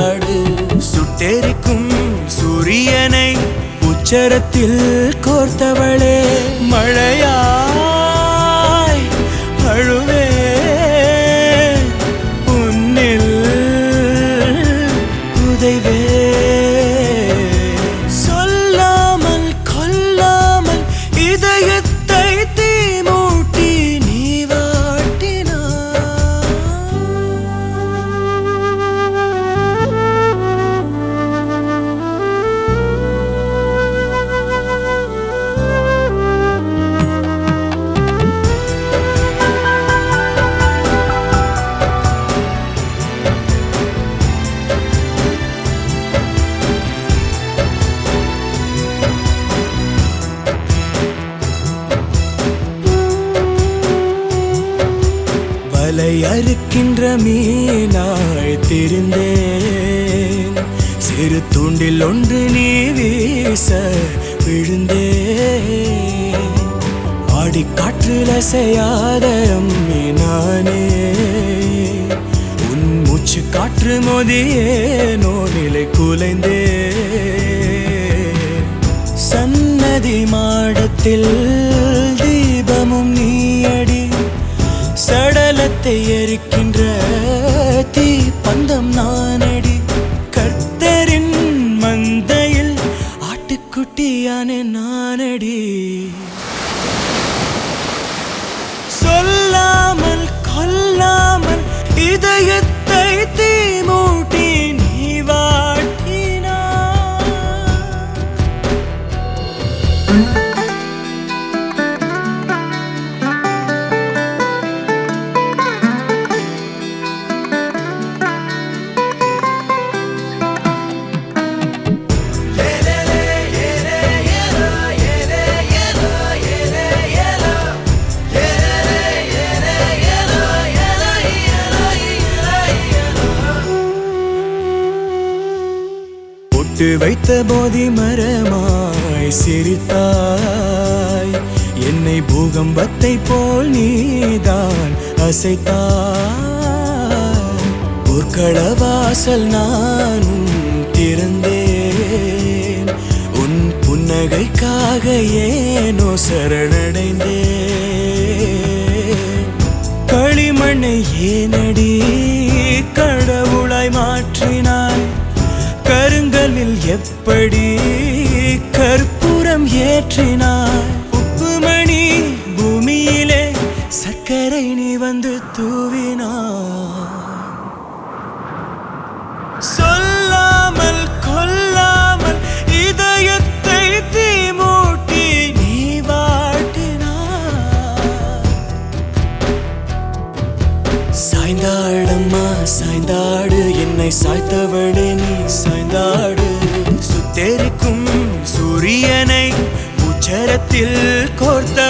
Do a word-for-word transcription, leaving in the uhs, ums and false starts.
சாய்ந்தாடு. சுட்டெரிக்கும் சூரியனை உச்சரத்தில் கோர்த்தவளே, மழையாய் அழுவே உன்னில் உதைவே. சொல்லாமல் கொல்லாமல் இதயத்தை தீமூட்டி நீ வாட்டினாய். வலை அறுக்கின்ற மீனாய் திரிந்தேன், சிறு தூண்டில் ஒன்று நீ வீச விழுந்தேன். ஆடி காற்றில் அசையாத அம்மி நானே, உன் மூச்சு காற்று மோதியே நோனிலை குலைந்தே. சன்னதி மாடத்தில் தீபமும் நீயடி, சடலத்தை எரிக்கின்ற தீ பந்தம் நானடி. கர்த்தரின் மந்தையில் ஆட்டுக்குட்டியான நானடி. சொல்லாமல் கொல்லாமல் இதயத்தை தீமூட்டி நீ வாட்டினாய். பொட்டு வைத்த போதி மரமாய் சிரித்தாய், என்னை பூகம்பத்தை போல் நீதான் அசைத்தாய். போர்க்கள வாசல் நானும் திறந்தேன், உன் புன்னகைக்காக ஏனோ சரணடைந்தேன். களிமண்ணை ஏனடி கடவுளாய் மாற்றினாய், கருங்கலில் எப்படி கற்பூரம் ஏற்றினாய். உப்புமணி பூமியிலே சர்க்கரை நீ வந்து தூவினாய். சொல்லாமல் கொல்லாமல் இதயத்தை தீமூட்டி நீ வாட்டினாய். சாய்ந்தாடம்மா சாய்ந்தாடு, என்னை சாய்த்தவளே நீ சாய்ந்தாடு. சுட்டெரிக்கும் சூரியனை உச்சரத்தில் கோர்த்த